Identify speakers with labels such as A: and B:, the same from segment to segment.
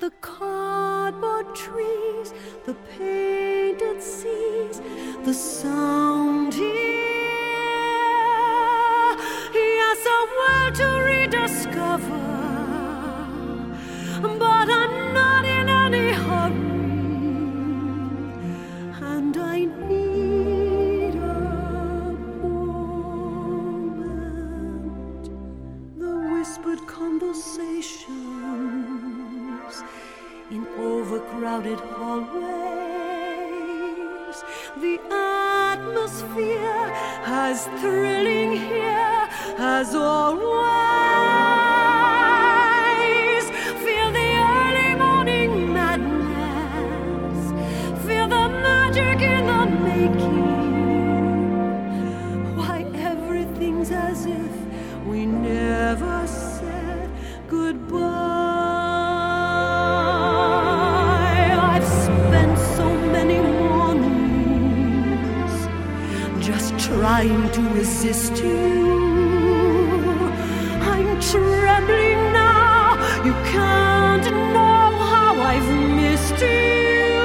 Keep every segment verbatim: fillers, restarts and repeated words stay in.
A: the cardboard trees, the painted seas, the sound here. Yes, a world to rediscover, but I'm not in any hurry, and I need a moment. The whispered conversations in overcrowded hallways, the atmosphere as thrilling here as always. Feel the early morning madness, feel the magic in the making. Why, everything's as if we never said goodbye. I've spent so many mornings just trying to resist you. I'm trembling now, you can't know how I've missed you.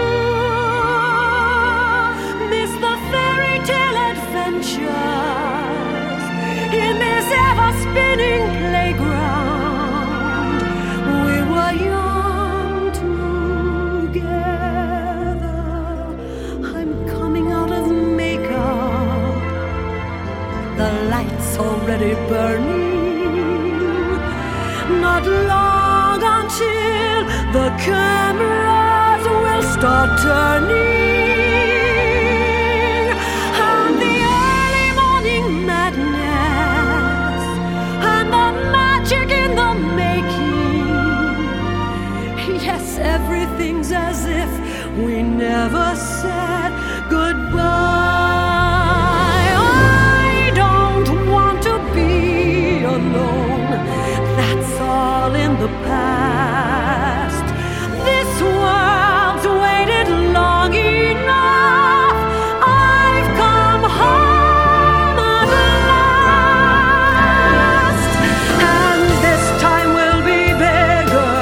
A: Miss the fairy tale adventures in this ever-spinning playground. We were young together. I'm coming out of makeup, the lights already burning. Not long until the cameras will start turning, and the early morning madness and the magic in the making. Yes, everything's as if we never said goodbye. I don't want to be alone, that's all in the past. This world's waited long enough. I've come home at last, and this time will be bigger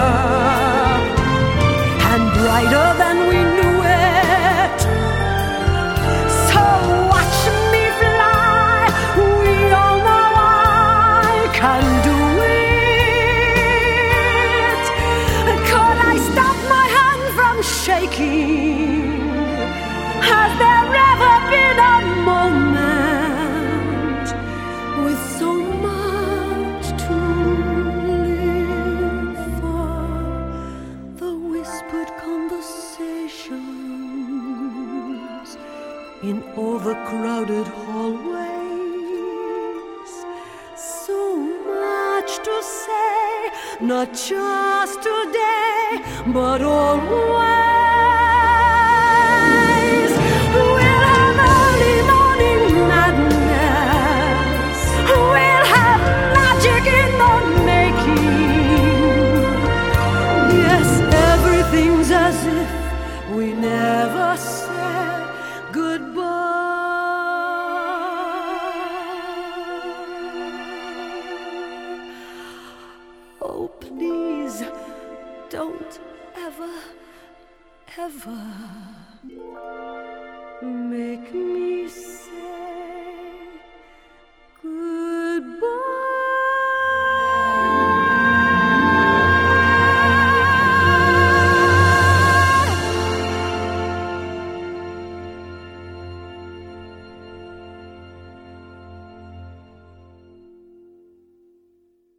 A: and brighter than we knew it. So watch me fly, we all know I can do it. Could I stop my hand from shaking? Has there ever been a moment with so much to live for? The whispered conversations in overcrowded hallways, so much to say, not just today, but always. We'll have early morning madness, we'll have magic in the making. Yes, everything's as if we never said goodbye. Oh, please, don't ever, ever make me